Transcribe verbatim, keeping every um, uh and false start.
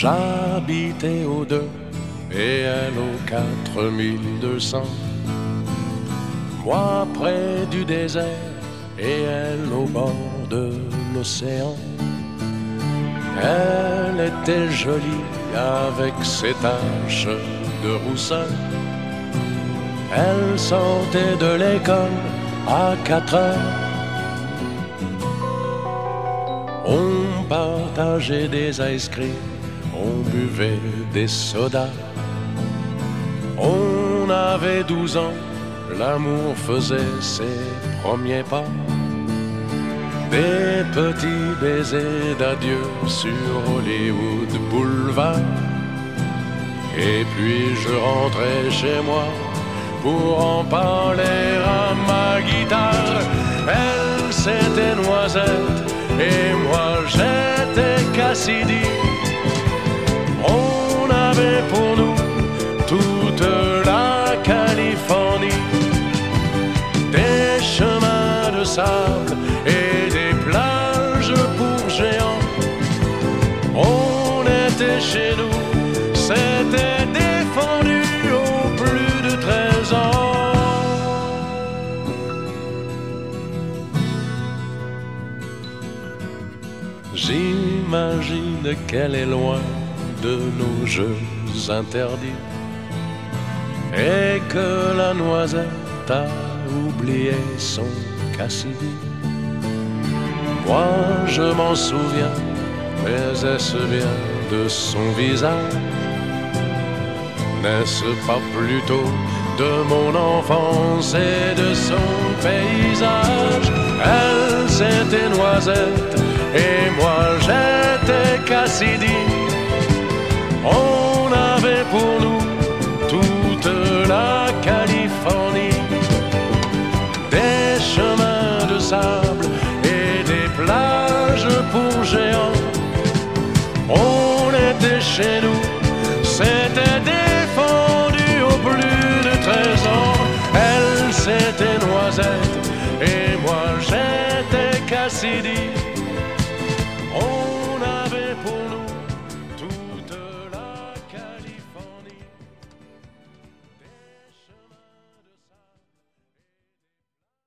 J'habitais au deux et elle au quatre mille deux cents. Moi près du désert et elle au bord de l'océan. Elle était jolie avec ses taches de rousseur. Elle sortait de l'école à quatre heures. On partageait des ice cream, on buvait des sodas. On avait douze ans, l'amour faisait ses premiers pas. Des petits baisers d'adieu sur Hollywood Boulevard. Et puis je rentrais chez moi pour en parler à ma guitare. Elle c'était Noisette et moi j'étais Cassidy. On avait pour nous toute la Californie, des chemins de sable et des plages pour géants. On était chez nous, c'était défendu au plus de treize ans. J'imagine qu'elle est loin de nos jeux interdits et que la Noisette a oublié son Cassidy. Moi je m'en souviens, mais est-ce bien de son visage? N'est-ce pas plutôt de mon enfance et de son paysage? Elle c'était Noisette et moi j'étais Cassidy. On avait pour nous toute la Californie, des chemins de sable et des plages pour géants. On était chez nous, c'était défendu au plus de treize ans. Elle c'était Noisette et moi j'étais Cassidy.